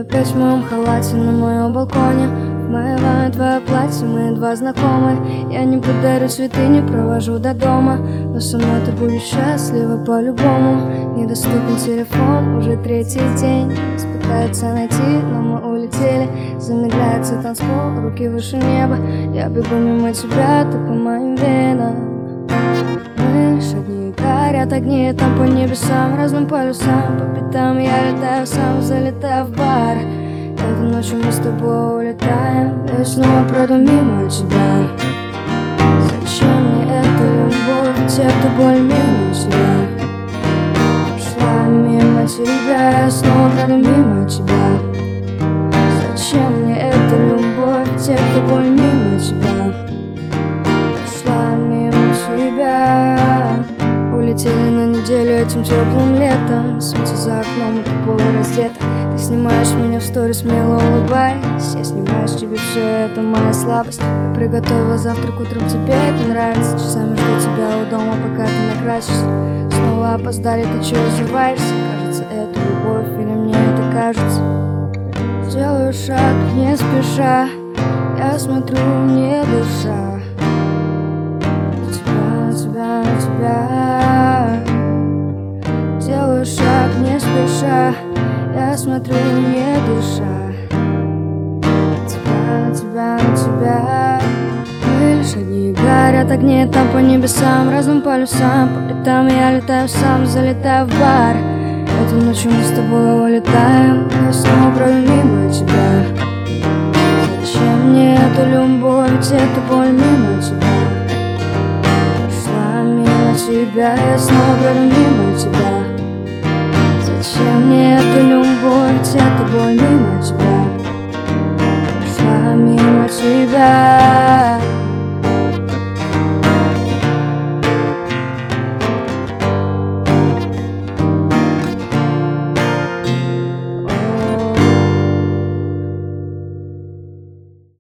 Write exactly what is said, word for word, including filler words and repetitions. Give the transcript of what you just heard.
опять в моем халате на моем балконе. Вмываю твое платье, мы два знакомы. Я не подарю цветы, не провожу до дома, но со мной ты будешь счастлива по-любому. Недоступен телефон, уже третий день. Пытаются найти, но мы улетели. Замедляется танцпол, руки выше неба. Я бегу мимо тебя, ты по моим венам. Мы лишь одни, горят огни там по небесам, разным полюсам. По пятам я летаю сам, залетаю в бар. Этой ночью мы с тобой улетаем. Я снова пройду мимо тебя. Зачем мне эта любовь, ведь это боль мимо тебя. Шла мимо тебя, я снова пройду мимо тебя. Зачем мне эта любовь, ведь это боль мимо тебя. Шла мимо тебя. Улетели на неделю этим теплым летом. Солнце за окном, и ты полураздета. Ты снимаешь меня в сторис, мило улыбаясь. Я снимаю с тебя все, это моя слабость. Я приготовила завтрак утром, тебе это нравится. Часами жду тебя у дома, пока ты накрасишься. Снова опоздали, ты чего взрываешься? Кажется, это любовь, или мне это кажется? Делаю шаг, не спеша. Я смотрю, не дыша. На тебя, на тебя, на тебя. Делаю шаг, не спеша. Я смотрю, не дыша. На тебя, на тебя, на тебя. Мы лишь одни, горят огни там по небесам, разным полюсам. По пятам я летаю сам, залетаю в бар. Этой ночью мы с тобой улетаем. Я снова пройду мимо тебя. Зачем мне эта любовь, ведь это боль мимо тебя. Шла мимо тебя, я снова пройду мимо тебя. Зачем мне эта любовь, ведь это боль мимо тебя. Шла мимо тебя.